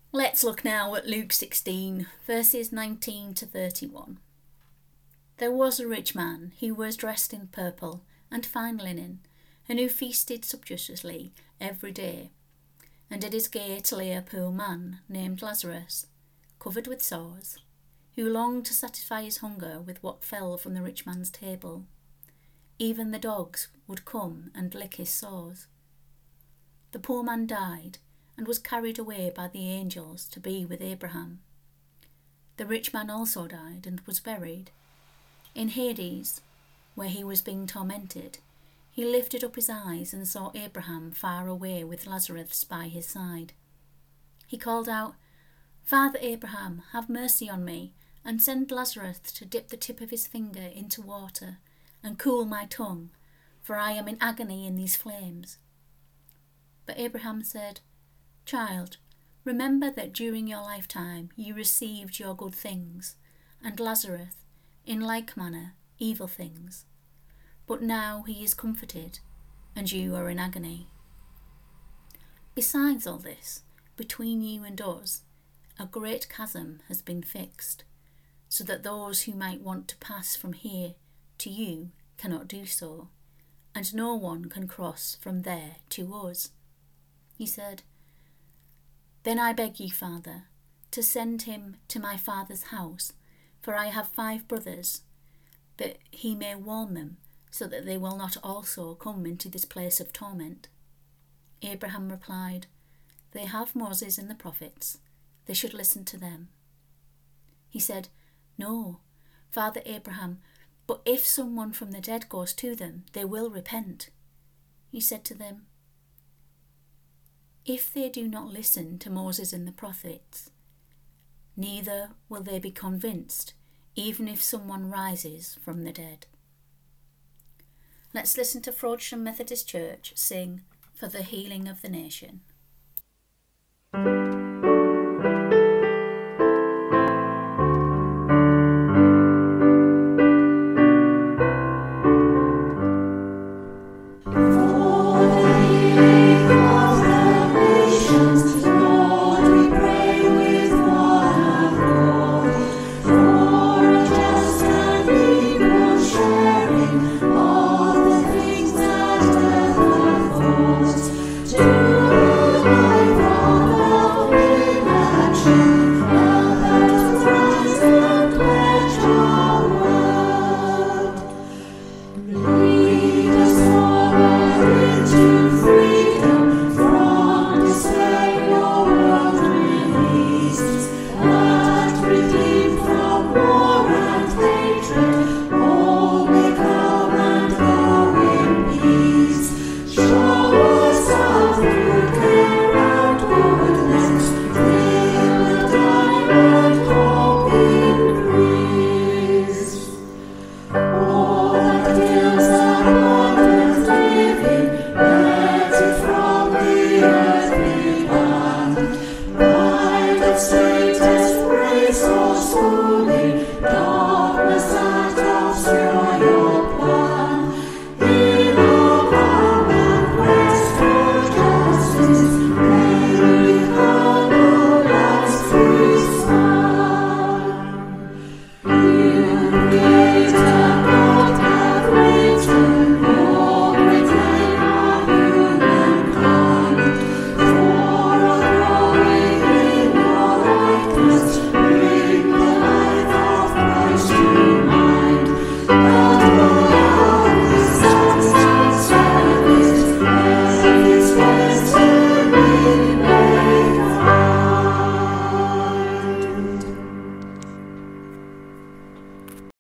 Let's look now at Luke 16, verses 19 to 31. There was a rich man who was dressed in purple and fine linen, and who feasted sumptuously every day. And at his gate lay a poor man named Lazarus, covered with sores, who longed to satisfy his hunger with what fell from the rich man's table. Even the dogs would come and lick his sores. The poor man died and was carried away by the angels to be with Abraham. The rich man also died and was buried. In Hades, where he was being tormented, he lifted up his eyes and saw Abraham far away with Lazarus by his side. He called out, "Father Abraham, have mercy on me, and send Lazarus to dip the tip of his finger into water and cool my tongue, for I am in agony in these flames." But Abraham said, "Child, remember that during your lifetime you received your good things, and Lazarus, in like manner, evil things. But now he is comforted, and you are in agony. Besides all this, between you and us, a great chasm has been fixed, so that those who might want to pass from here to you cannot do so, and no one can cross from there to us." He said, "Then I beg you, Father, to send him to my father's house, for I have 5 brothers, that he may warn them, so that they will not also come into this place of torment." Abraham replied, "They have Moses and the prophets. They should listen to them." He said, "No, Father Abraham, but if someone from the dead goes to them, they will repent." He said to them, "If they do not listen to Moses and the prophets, neither will they be convinced, even if someone rises from the dead." Let's listen to Frodsham Methodist Church sing "For the Healing of the Nation."